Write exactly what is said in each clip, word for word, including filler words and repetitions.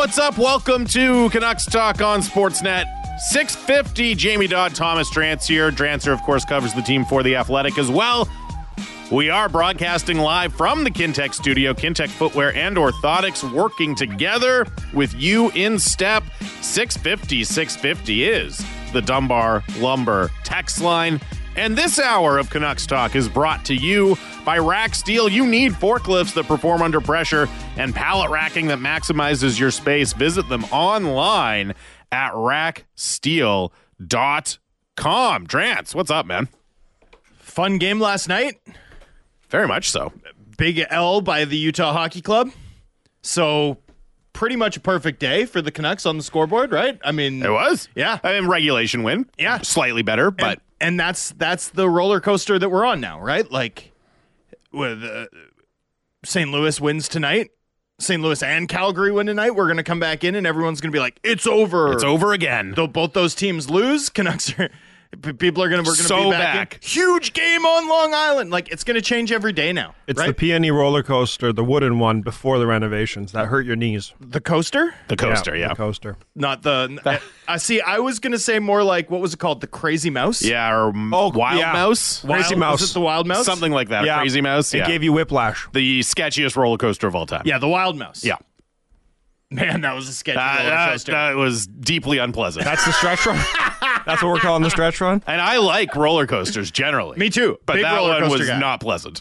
What's up? Welcome to Canucks Talk on Sportsnet six fifty. Jamie Dodd, Thomas Drance here. Drancer, of course, covers the team for The Athletic as well. We are broadcasting live from the Kintec studio. Kintec Footwear and Orthotics working together with you in step. six fifty, six fifty is the Dunbar Lumber text line. And this hour of Canucks Talk is brought to you by Rack Steel. You need forklifts that perform under pressure and pallet racking that maximizes your space. Visit them online at rack steel dot com. Drance, what's up, man? Fun game last night. Very much so. Big L by the Utah Hockey Club. So pretty much a perfect day for the Canucks on the scoreboard, right? I mean, It was. Yeah. I mean, regulation win. Yeah. Slightly better, but... And, and that's that's the roller coaster that we're on now, right? Like, with uh, Saint Louis wins tonight, Saint Louis and Calgary win tonight, we're going to come back in and everyone's going to be like, it's over. It's over again. Though both those teams lose, Canucks are... People are going to, we're going to So be back. back. In. Huge game on Long Island. Like, it's going to change every day now. It's right? the P and E roller coaster, the wooden one before the renovations. That hurt your knees. The coaster? The coaster, yeah. The coaster. Not the. I see. I was going to say more like, what was it called? The Crazy Mouse? Yeah, or Oh, Wild yeah. Mouse? Wild, Crazy Mouse. Was it the Wild Mouse? Something like that. Yeah. A Crazy Mouse? It Yeah. gave you whiplash. the sketchiest roller coaster of all time. Yeah, the Wild Mouse. Yeah. Man, that was a sketchy Uh, roller that, coaster. that was deeply unpleasant. That's the stretch run? That's what we're calling the stretch run? and I like roller coasters generally. Me too. But Big that roller one coaster was guy. not pleasant.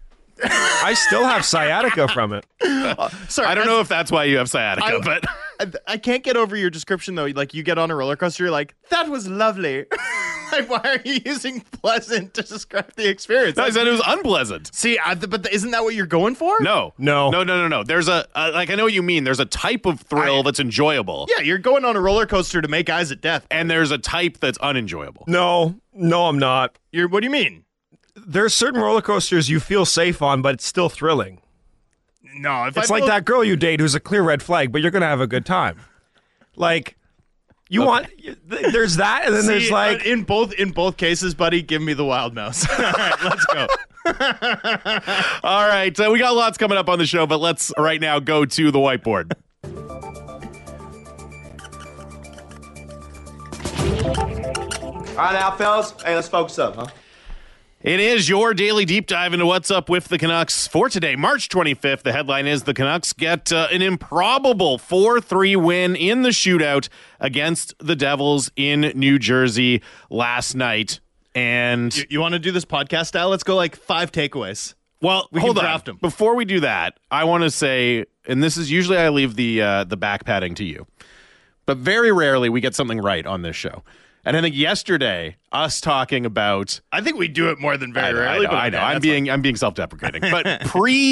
I still have sciatica from it. Sorry, I don't know if that's why you have sciatica, I- but I, I can't get over your description though. Like, you get on a roller coaster, you're like, that was lovely. Like, why are you using pleasant to describe the experience? I said it was unpleasant. See, I, but isn't that what you're going for? No. No. No, no, no, no. There's a, uh, like, I know what you mean. There's a type of thrill I- that's enjoyable, Yeah, you're going on a roller coaster to make eyes at death. and there's a type that's unenjoyable. No, no, I'm not. You're. What do you mean? There's certain roller coasters you feel safe on, but it's still thrilling. No, if It's I like feel- that girl you date who's a clear red flag, but you're going to have a good time. Like, you want, there's that, and then See, there's like, uh, in both in both cases, buddy, give me the Wild Mouse. All right, let's go. All right. Uh, we got lots coming up on the show, but let's right now go to the whiteboard. All right, now, fellas. Hey, let's focus up, huh? It is your daily deep dive into what's up with the Canucks for today, March twenty-fifth. The headline is the Canucks get uh, an improbable four three win in the shootout against the Devils in New Jersey last night. And, You, you want to do this podcast style? Let's go like five takeaways. well, we hold can on. draft 'em. Before we do that, I want to say, and this is usually I leave the uh, the back padding to you, but very rarely we get something right on this show. And I think yesterday, us talking about I think we do it more than very I know, rarely. I know, but I know. okay, I'm that's being I'm being self-deprecating. But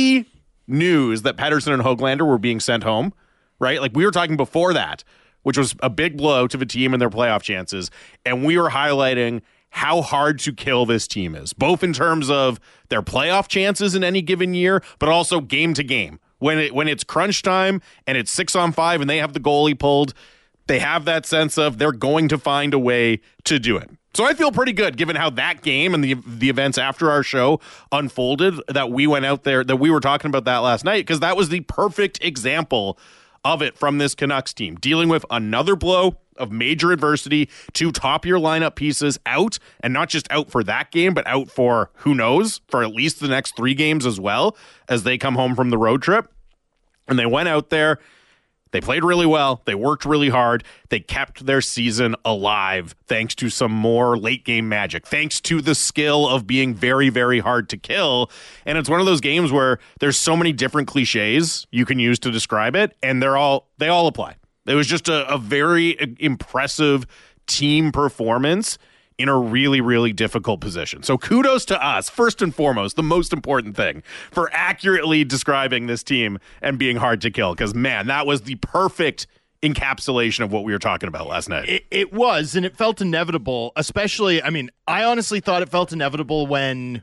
pre-news that Pettersson and Höglander were being sent home, right? Like we were talking before that, which was a big blow to the team and their playoff chances, and we were highlighting how hard to kill this team is, both in terms of their playoff chances in any given year, but also game to game. When it when it's crunch time and it's six on five and they have the goalie pulled, they have that sense of they're going to find a way to do it. So I feel pretty good given how that game and the the events after our show unfolded, that we went out there, that we were talking about that last night, because that was the perfect example of it from this Canucks team, dealing with another blow of major adversity, two top year lineup pieces out, and not just out for that game, but out for who knows, for at least the next three games as well, as they come home from the road trip. And they went out there. They played really well. They worked really hard. They kept their season alive thanks to some more late game magic, thanks to the skill of being very, very hard to kill. And it's one of those games where there's so many different cliches you can use to describe it, and they're all they all apply. It was just a, a very impressive team performance in a really, really difficult position. So kudos to us, first and foremost, the most important thing, for accurately describing this team and being hard to kill. Because, man, that was the perfect encapsulation of what we were talking about last night. It, it was, and it felt inevitable, especially, I mean, I honestly thought it felt inevitable when,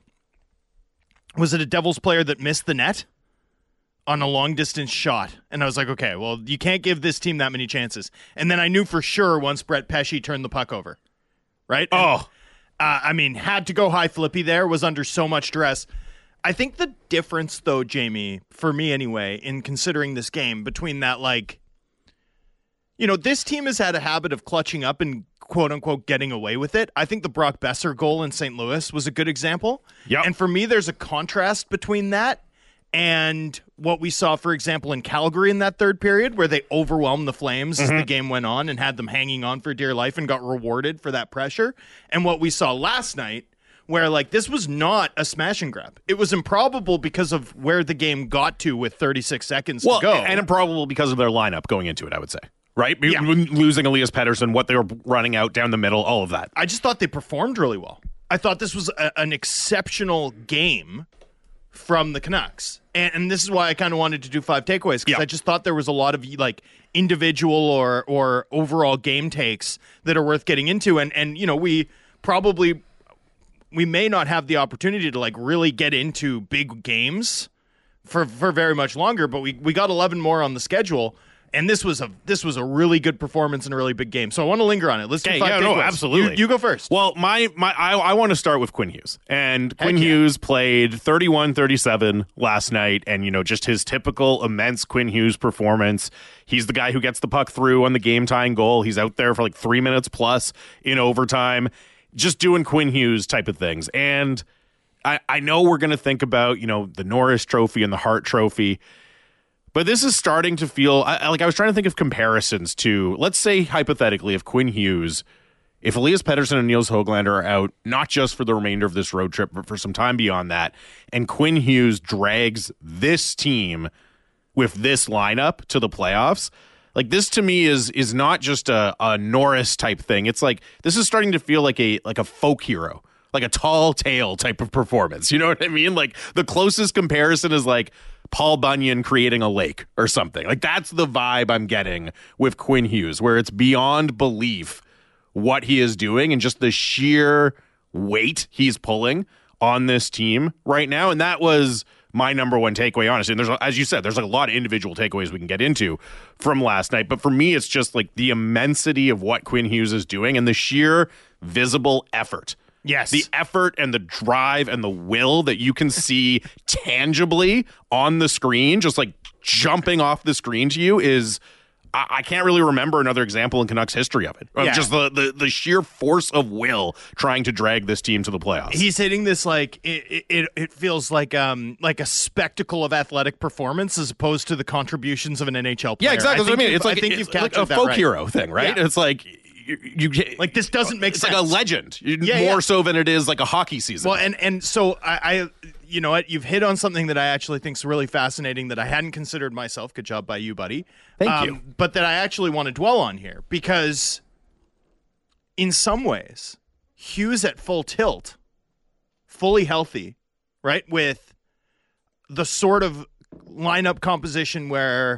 was it a Devils player that missed the net on a long-distance shot? And I was like, okay, well, you can't give this team that many chances. And then I knew for sure once Brett Pesce turned the puck over. Right? And, Oh, uh, I mean, had to go high flippy there, was under so much stress. I think the difference, though, Jamie, for me anyway, in considering this game between that, like, you know, this team has had a habit of clutching up and quote unquote getting away with it. I think the Brock Besser goal in Saint Louis was a good example. Yep. And for me, there's a contrast between that and what we saw, for example, in Calgary in that third period, where they overwhelmed the Flames mm-hmm. as the game went on and had them hanging on for dear life and got rewarded for that pressure. And what we saw last night, where like this was not a smash and grab. It was improbable because of where the game got to with thirty-six seconds well, to go. And improbable because of their lineup going into it, I would say. Right? Yeah. Losing Elias Pettersson, what they were running out down the middle, all of that. I just thought they performed really well. I thought this was a, an exceptional game from the Canucks. And, and this is why I kind of wanted to do five takeaways, because yeah. I just thought there was a lot of like individual or or overall game takes that are worth getting into. And and you know, we probably we may not have the opportunity to like really get into big games for for very much longer, but we we got eleven more on the schedule. And this was a this was a really good performance and a really big game. So I want to linger on it. Let's do okay, five yeah, takeaways. no, absolutely. You, you go first. Well, my my I, I want to start with Quinn Hughes. And Heck Quinn yeah. Hughes played thirty-one thirty-seven last night, and you know, just his typical immense Quinn Hughes performance. He's the guy who gets the puck through on the game-tying goal. He's out there for like three minutes plus in overtime, just doing Quinn Hughes type of things. And I, I know we're going to think about, you know, the Norris Trophy and the Hart Trophy. But this is starting to feel I, like I was trying to think of comparisons to, let's say, hypothetically, if Quinn Hughes, if Elias Pettersson and Niels Höglander are out, not just for the remainder of this road trip, but for some time beyond that, and Quinn Hughes drags this team with this lineup to the playoffs, like this to me is is not just a, a Norris type thing. It's like this is starting to feel like a like a folk hero, like a tall tale type of performance. You know what I mean? Like the closest comparison is like Paul Bunyan creating a lake or something. Like that's the vibe I'm getting with Quinn Hughes, where it's beyond belief what he is doing and just the sheer weight he's pulling on this team right now. And that was my number one takeaway, honestly. And there's, as you said, there's like a lot of individual takeaways we can get into from last night. But for me, it's just like the immensity of what Quinn Hughes is doing and the sheer visible effort. Yes. The effort and the drive and the will that you can see tangibly on the screen, just like jumping off the screen to you is, I, I can't really remember another example in Canucks history of it. Of Yeah. just the, the, the sheer force of will trying to drag this team to the playoffs. He's hitting this like it, it. It feels like um like a spectacle of athletic performance as opposed to the contributions of an N H L player. yeah, exactly. That's what I mean. you've- It's like, I think it's you've captured like a that folk right. hero thing, right? Yeah. It's like you, you Like this doesn't make it's sense. like a legend, Yeah, more yeah. so than it is like a hockey season. Well, and and so I, I, you know what, you've hit on something that I actually think is really fascinating that I hadn't considered myself. Good job by you, buddy. Thank Um, you. But that I actually want to dwell on here because, in some ways, Hughes at full tilt, fully healthy, right, with the sort of lineup composition where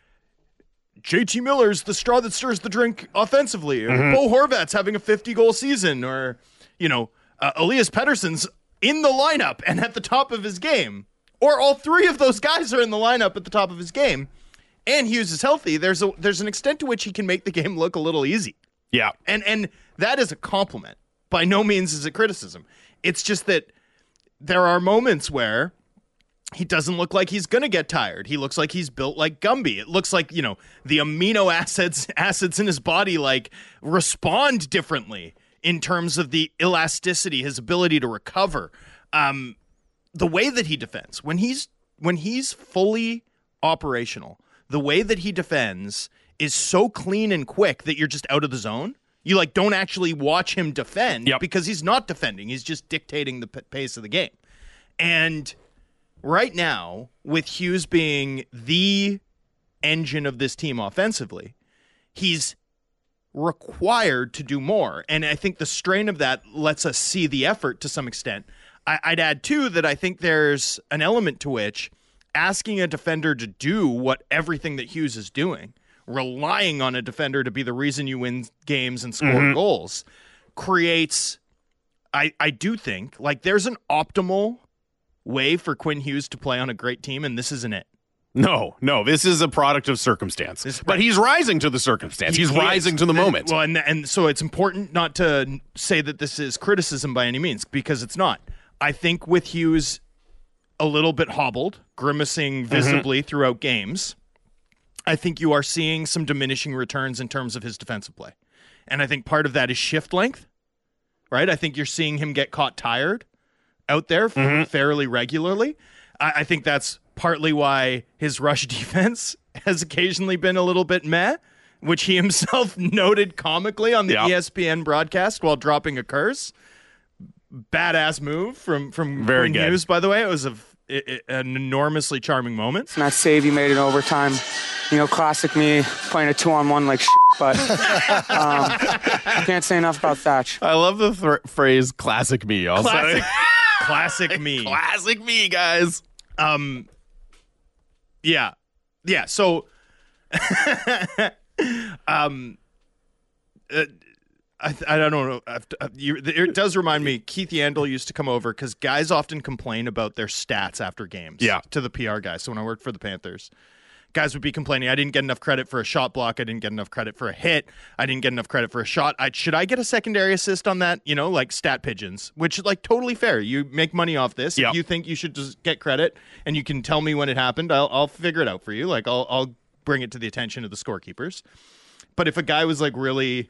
J T Miller's the straw that stirs the drink offensively, or Mm-hmm. Bo Horvat's having a fifty-goal season, or, you know, uh, Elias Pettersson's in the lineup and at the top of his game, or all three of those guys are in the lineup at the top of his game, and Hughes is healthy, there's a there's an extent to which he can make the game look a little easy. yeah. And and that is a compliment. By no means is it criticism. It's just that there are moments where he doesn't look like he's going to get tired. He looks like he's built like Gumby. It looks like, you know, the amino acids acids in his body like respond differently in terms of the elasticity, his ability to recover. Um, the way that he defends, when he's when he's fully operational, the way that he defends is so clean and quick that you're just out of the zone. You like don't actually watch him defend Yep. because he's not defending. He's just dictating the p- pace of the game. And right now, with Hughes being the engine of this team offensively, he's required to do more. And I think the strain of that lets us see the effort to some extent. I- I'd add, too, that I think there's an element to which asking a defender to do what everything that Hughes is doing, relying on a defender to be the reason you win games and score goals, creates, I, I do think, like there's an optimal way for Quinn Hughes to play on a great team, and this isn't it. No, no, this is a product of circumstance. This- but he's rising to the circumstance. He's He rising is. to the And- moment. Well, and and so it's important not to say that this is criticism by any means, because it's not. I think with Hughes a little bit hobbled, grimacing visibly throughout games, I think you are seeing some diminishing returns in terms of his defensive play. And I think part of that is shift length, right? I think you're seeing him get caught tired out there mm-hmm. fairly regularly. I, I think that's partly why his rush defense has occasionally been a little bit meh, which he himself noted comically on the yep. E S P N broadcast while dropping a curse. Badass move from, from Very Quinn good. Hughes, by the way. It was a, it, an enormously charming moment. And that save you made in overtime, you know, classic me playing a two-on-one like shit, but um, can't say enough about Thatch. I love the th- phrase classic me also. Classic, classic me. Classic me, guys. Um, yeah. Yeah, so... um, uh, I, I don't know. Uh, you, it does remind me, Keith Yandel used to come over because guys often complain about their stats after games yeah. to the P R guys. So when I worked for the Panthers, guys would be complaining, I didn't get enough credit for a shot block. I didn't get enough credit for a hit. I didn't get enough credit for a shot. I, should I get a secondary assist on that? You know, like stat pigeons, which like totally fair. You make money off this. Yep. If you think you should just get credit and you can tell me when it happened, I'll, I'll figure it out for you. Like I'll, I'll bring it to the attention of the scorekeepers. But if a guy was like really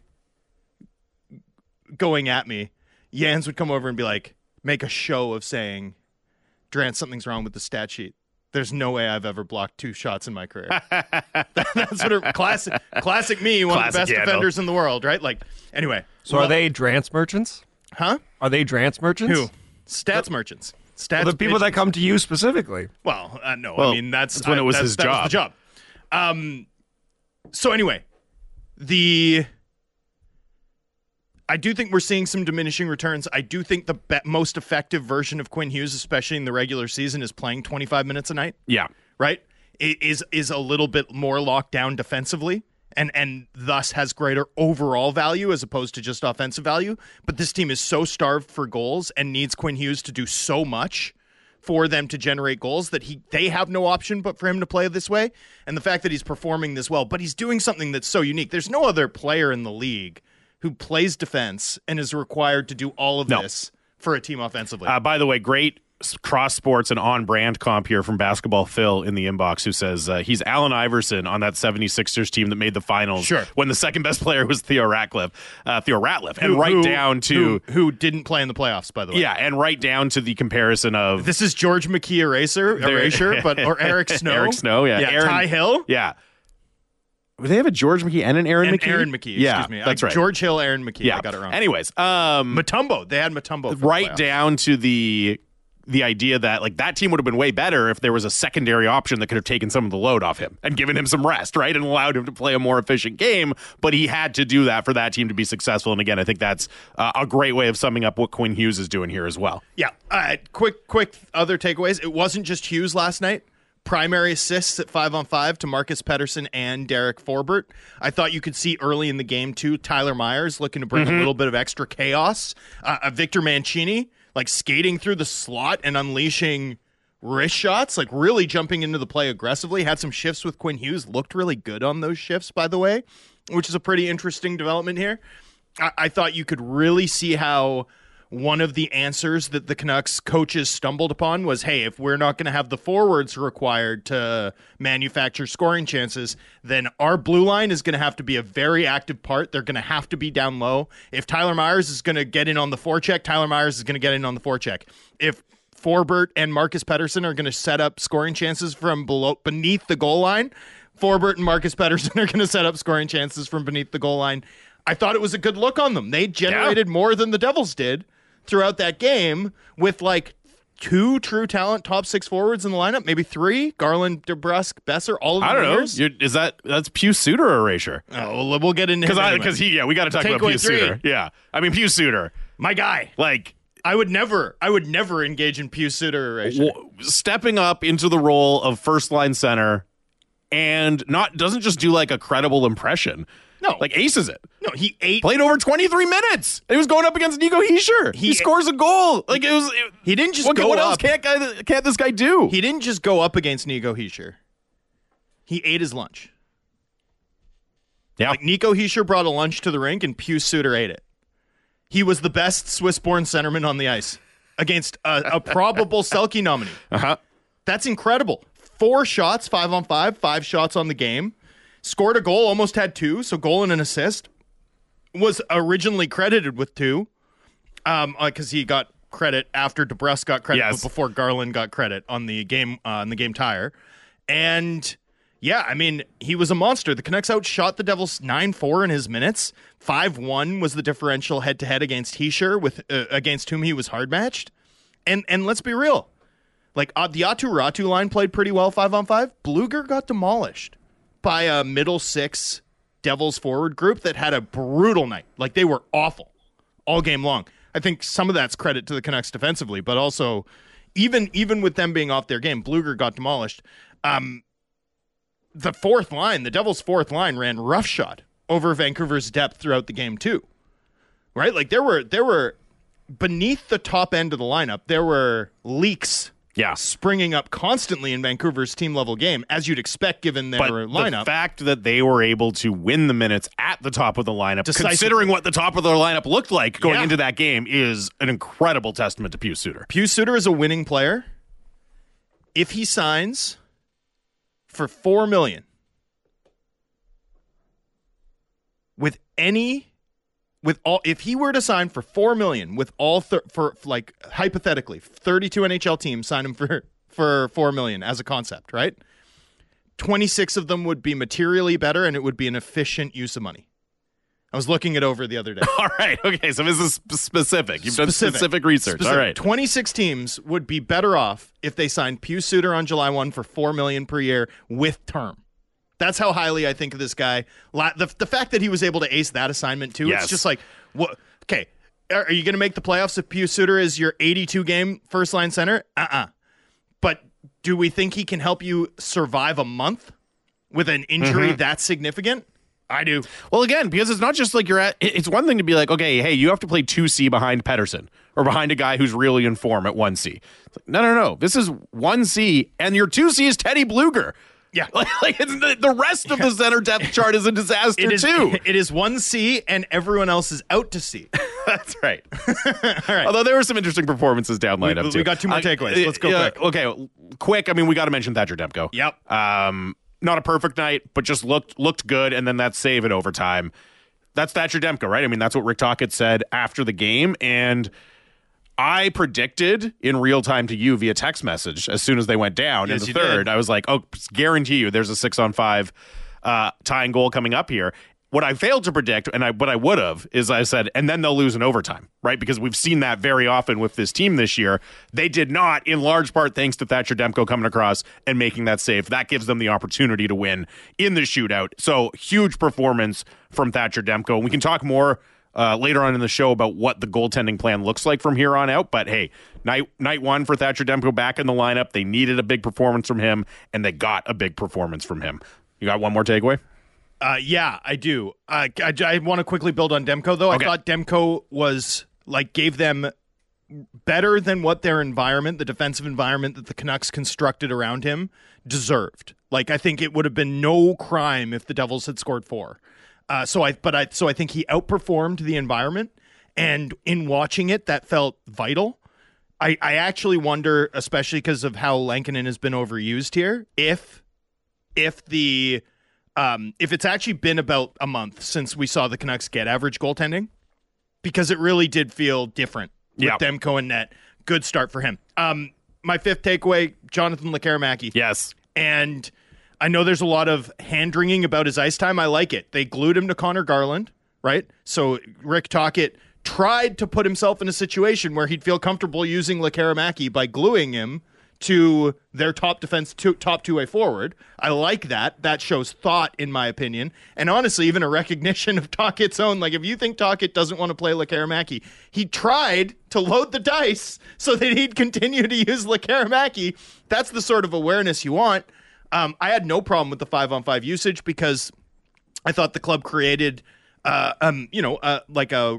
going at me, Jans would come over and be like, make a show of saying, Drance, something's wrong with the stat sheet. There's no way I've ever blocked two shots in my career. That's what a classic, classic me, one classic of the best Yandel. defenders in the world, right? Like, anyway. So well, are they Drance merchants? Huh? Are they Drance merchants? Who? Stats merchants. Stats. Well, the people pigeons. that come to you specifically. Well, uh, no. Well, I mean, that's, that's when I, it was that's, his that job. Was the job. Um. So anyway, the. I do think we're seeing some diminishing returns. I do think the be- most effective version of Quinn Hughes, especially in the regular season, is playing twenty-five minutes a night. Yeah. Right? It is is a little bit more locked down defensively and and thus has greater overall value as opposed to just offensive value. But this team is so starved for goals and needs Quinn Hughes to do so much for them to generate goals that he they have no option but for him to play this way. And the fact that he's performing this well, but he's doing something that's so unique. There's no other player in the league who plays defense and is required to do all of No. this for a team offensively. Uh, by the way, great cross sports and on brand comp here from Basketball Phil in the inbox, who says uh, he's Allen Iverson on that seventy-sixers team that made the finals Sure. when the second best player was Theo Ratcliffe, uh, Theo Ratliff, and Who- right who- down to who, who didn't play in the playoffs, by the way. yeah, and right down to the comparison of This is George McKee eraser, There- erasure, but or Eric Snow. Eric Snow, yeah, yeah Aaron- Ty Hill, yeah. Do they have a George McKee and an Aaron and McKee? Aaron McKee. Yeah, excuse me, that's I- right. George Hill, Aaron McKee. yeah, I got it wrong. Anyways, um, Mutombo. They had Mutombo. For the right playoffs. down to the the idea that like that team would have been way better if there was a secondary option that could have taken some of the load off him and given him some rest, right, and allowed him to play a more efficient game. But he had to do that for that team to be successful. And again, I think that's uh, a great way of summing up what Quinn Hughes is doing here as well. Yeah. Uh, quick, quick other takeaways. It wasn't just Hughes last night. Primary assists at five on five to Marcus Pettersson and Derek Forbert. I thought you could see early in the game too. Tyler Myers looking to bring Mm-hmm. a little bit of extra chaos. Uh, uh, Victor Mancini like skating through the slot and unleashing wrist shots, like really jumping into the play aggressively. Had some shifts with Quinn Hughes. Looked really good on those shifts, by the way, which is a pretty interesting development here. I, I thought you could really see how one of the answers that the Canucks coaches stumbled upon was, hey, if we're not going to have the forwards required to manufacture scoring chances, then our blue line is going to have to be a very active part. They're going to have to be down low. If Tyler Myers is going to get in on the forecheck, Tyler Myers is going to get in on the forecheck. If Forbert and Marcus Pettersson are going to set up scoring chances from below beneath the goal line, Forbert and Marcus Pettersson are going to set up scoring chances from beneath the goal line. I thought it was a good look on them. They generated yeah. more than the Devils did throughout that game with like two true talent top six forwards in the lineup, maybe three. Garland, DeBrusque, Besser, all of them. I don't winners. know. You're, is that that's Pius Suter or erasure? Oh, well, we'll get into because anyway. because he yeah we got to talk Takeaway about Pius three. Suter. Yeah, I mean Pius Suter, my guy. like I would never, I would never engage in Pius Suter erasure. w- stepping up into the role of first line center, and not doesn't just do like a credible impression. No, like aces it. No, he ate. Played over twenty-three minutes. He was going up against Nico Hischier. He, he scores a goal. Like it was. It, he didn't just what, go what up. else can't guy, can't this guy do? He didn't just go up against Nico Hischier. He ate his lunch. Yeah, like Nico Hischier brought a lunch to the rink, and Pius Suter ate it. He was the best Swiss-born centerman on the ice against a, a probable Selke nominee. Uh huh. That's incredible. Four shots, five on five, five shots on the game. Scored a goal, almost had two, so goal and an assist. Was originally credited with two, um, because he got credit after DeBrusque got credit, Yes. but before Garland got credit on the game uh, on the game tire. And yeah, I mean, he was a monster. The Canucks outshot the Devils nine four in his minutes. five one was the differential head-to-head against Hischier, with uh, against whom he was hard-matched. And and let's be real. Like, uh, the Atu Ratu line played pretty well five on five. Bluger got demolished by a middle six Devils forward group that had a brutal night. Like, they were awful all game long. I think some of that's credit to the Canucks defensively, but also even even with them being off their game, Bluger got demolished. Um, the fourth line, the Devils' fourth line, ran roughshod over Vancouver's depth throughout the game too. Right? Like, there were there were beneath the top end of the lineup, there were leaks Yeah. springing up constantly in Vancouver's team level game, as you'd expect given their But lineup. the fact that they were able to win the minutes at the top of the lineup, Decisively. considering what the top of their lineup looked like going Yeah. into that game, is an incredible testament to Pius Suter. Pius Suter is a winning player. If he signs for four million dollars with any with all if he were to sign for four million dollars with all thir- for like hypothetically thirty-two N H L teams sign him for for four million dollars as a concept, right? twenty-six of them would be materially better, and it would be an efficient use of money. I was looking it over the other day. All right. Okay. So this is sp- specific. You've done Specific. specific research. Specific. All right. twenty-six teams would be better off if they signed Pius Suter on July first for four million dollars per year with term. That's how highly I think of this guy. La- The, the fact that he was able to ace that assignment too, Yes. it's just like, what? Okay, are, are you going to make the playoffs if Pius Suter is your eighty-two game first line center? Uh-uh. But do we think he can help you survive a month with an injury Mm-hmm. that significant? I do. Well, again, because it's not just like you're at, it- it's one thing to be like, okay, hey, you have to play two C behind Pettersson or behind a guy who's really in form at one C. It's like, no, no, no. This is one C, and your two C is Teddy Bluger. Yeah. Like, like it's the, the rest of the center depth chart is a disaster, It is, too. it is one C, and everyone else is out to C. That's right. All right. Although there were some interesting performances down We- lineup, we too. got two more takeaways. Let's go yeah, quick. Okay, quick. I mean, we got to mention Thatcher Demko. Yep. Um, not a perfect night, but just looked looked good, and then that save in overtime. That's Thatcher Demko, right? I mean, that's what Rick Tocchet said after the game, and I predicted in real time to you via text message as soon as they went down Yes, in the you third. did. I was like, oh, guarantee you there's a six on five uh, tying goal coming up here. What I failed to predict, and I what I would have, is I said, and then they'll lose in overtime, right? Because we've seen that very often with this team this year. They did not, in large part thanks to Thatcher Demko coming across and making that save. That gives them the opportunity to win in the shootout. So huge performance from Thatcher Demko. And we can talk more uh, later on in the show about what the goaltending plan looks like from here on out. But hey, night night one for Thatcher Demko back in the lineup. They needed a big performance from him, and they got a big performance from him. You got one more takeaway? Uh, yeah, I do. Uh, I, I want to quickly build on Demko, though. Okay. I thought Demko was, like, gave them better than what their environment, the defensive environment that the Canucks constructed around him, deserved. Like, I think it would have been no crime if the Devils had scored four. Uh, so I, but I, so I think he outperformed the environment, and in watching it, that felt vital. I, I actually wonder, especially because of how Lankinen has been overused here, if, if the Um, if it's actually been about a month since we saw the Canucks get average goaltending, because it really did feel different with Yeah. Demko and net. Good start for him. Um, my fifth takeaway, Jonathan Lekkerimäki. Yes. And I know there's a lot of hand-wringing about his ice time. I like it. They glued him to Connor Garland, right? So Rick Tocchet tried to put himself in a situation where he'd feel comfortable using Lekkerimäki by gluing him to their top defense, to, top two-way forward. I like that. That shows thought, in my opinion. And honestly, even a recognition of Tocchet's own. Like, if you think Tocchet doesn't want to play Lekkerimäki, he tried to load the dice so that he'd continue to use Lekkerimäki. That's the sort of awareness you want. Um, I had no problem with the five-on-five usage because I thought the club created, uh, um, you know, uh, like a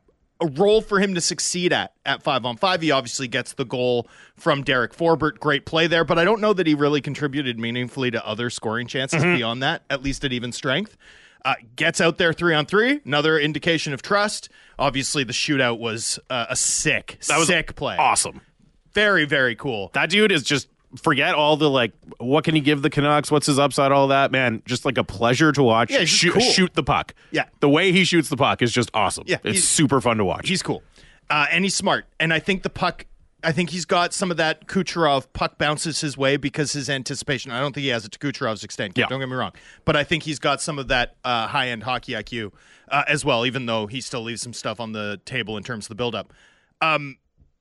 a role for him to succeed at at five on five. He obviously gets the goal from Derek Forbert. Great play there, but I don't know that he really contributed meaningfully to other scoring chances Mm-hmm. beyond that, at least at even strength. Uh, gets out there three on three, another indication of trust. Obviously, the shootout was uh, a sick, That was sick play. Awesome. Very, very cool. That dude is just forget all the like, what can he give the Canucks? What's his upside? All that, man, just like a pleasure to watch. Yeah, he's just shoot, cool. shoot the puck. Yeah. the way he shoots the puck is just awesome. Yeah, it's he's- super fun to watch. He's cool. Uh, and he's smart. And I think the puck, I think he's got some of that Kucherov puck bounces his way because his anticipation. I don't think he has it to Kucherov's extent. Yeah. Don't get me wrong. But I think he's got some of that uh, high-end hockey I Q uh, as well, even though he still leaves some stuff on the table in terms of the build-up. Um,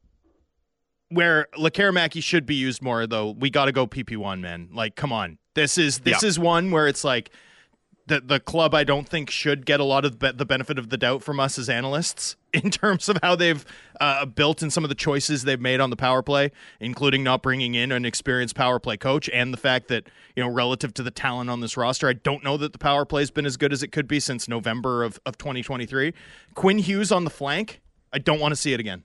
where Lekaramaki should be used more, though, we got to go P P one, man. Like, come on. This is this Yeah. is one where it's like, the the club I don't think should get a lot of be- the benefit of the doubt from us as analysts in terms of how they've uh, built and some of the choices they've made on the power play, including not bringing in an experienced power play coach, and the fact that, you know, relative to the talent on this roster, I don't know that the power play has been as good as it could be since November of, of twenty twenty-three. Quinn Hughes on the flank, I don't want to see it again.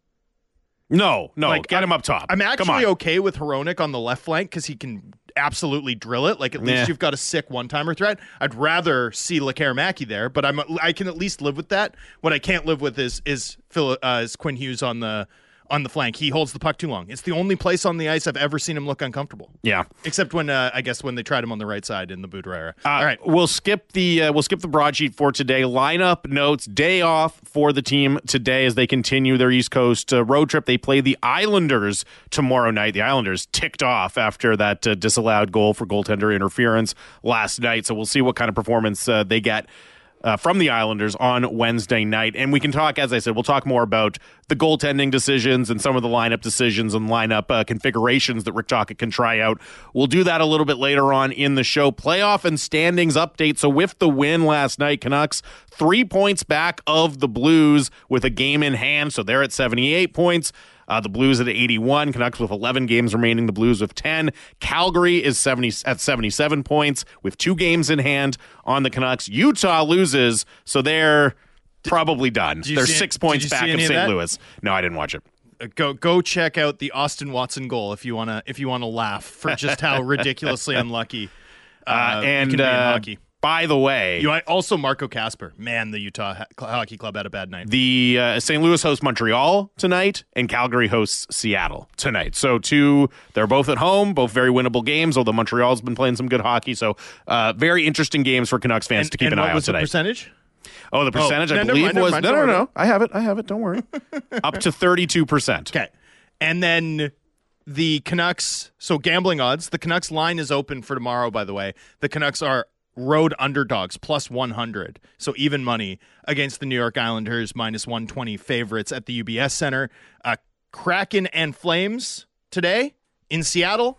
no, no, Like, get him up top. I'm Come actually on. okay with Hronek on the left flank because he can absolutely drill it. Like, at least Yeah. you've got a sick one-timer threat. I'd rather see Lekaramaki there, but I'm I can at least live with that. What I can't live with is is Phil uh, is Quinn Hughes on the on the flank. He holds the puck too long. It's the only place on the ice I've ever seen him look uncomfortable. Yeah. Except when uh, I guess when they tried him on the right side in the Boudreau era. Uh, All right. we'll skip the uh, we'll skip the broadsheet for today. Lineup notes: day off for the team today as they continue their East Coast uh, road trip. They play the Islanders tomorrow night. The Islanders ticked off after that uh, disallowed goal for goaltender interference last night. So we'll see what kind of performance uh, they get Uh, from the Islanders on Wednesday night. And we can talk, as I said, we'll talk more about the goaltending decisions and some of the lineup decisions and lineup uh, configurations that Rick Tocchet can try out. We'll do that a little bit later on in the show. Playoff and standings update. So with the win last night, Canucks three points back of the Blues with a game in hand. So they're at seventy-eight points. Uh, the Blues at eighty-one, Canucks with eleven games remaining, the Blues with ten. Calgary is seventy at seventy-seven points with two games in hand on the Canucks. Utah loses, so they're probably done. you They're see- six did points you see back of any of Saint that? Louis. No, I didn't watch it. Uh, Go go check out the Austin Watson goal if you wanna if you wanna laugh for just how ridiculously unlucky uh, Uh, you and can be in uh, hockey. by the way, You might- also Marco Casper. Man, the Utah ho- Hockey Club had a bad night. the uh, Saint Louis hosts Montreal tonight, and Calgary hosts Seattle tonight. So two, they're both at home, both very winnable games, although Montreal's been playing some good hockey. So uh, very interesting games for Canucks fans and to keep and an what eye was on the tonight. percentage? Oh, the percentage, no, I never believe, mind, never was mind, no, no, don't no, worry no. I have it. I have it. Don't worry. Up to thirty-two percent. Okay. And then the Canucks, so gambling odds, the Canucks line is open for tomorrow, by the way. The Canucks are road underdogs, plus one hundred. So even money against the New York Islanders, minus one twenty favorites at the U B S Center. Uh, Kraken and Flames today in Seattle.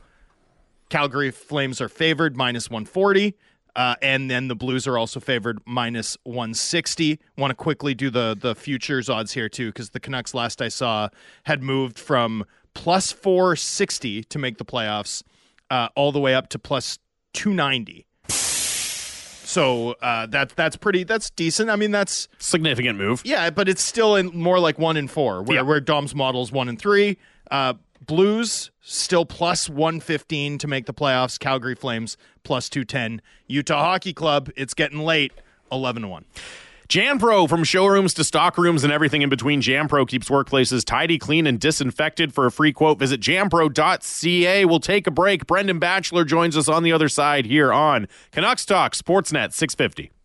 Calgary Flames are favored, minus one forty. Uh, and then the Blues are also favored minus one sixty. Want to quickly do the the futures odds here too, because the Canucks last I saw had moved from plus four sixty to make the playoffs, uh, all the way up to plus two ninety. So uh, that's that's pretty that's decent. I mean that's Significant move. yeah, but it's still in more like one in four, where Yeah. where Dom's model's one in three. Uh, Blues still plus one fifteen to make the playoffs. Calgary Flames plus two ten. Utah Hockey Club, it's getting late, eleven to one. JanPro, from showrooms to stockrooms and everything in between. JanPro keeps workplaces tidy, clean, and disinfected. For a free quote, visit janpro dot c a. We'll take a break. Brendan Batchelor joins us on the other side here on Canucks Talk Sportsnet six fifty.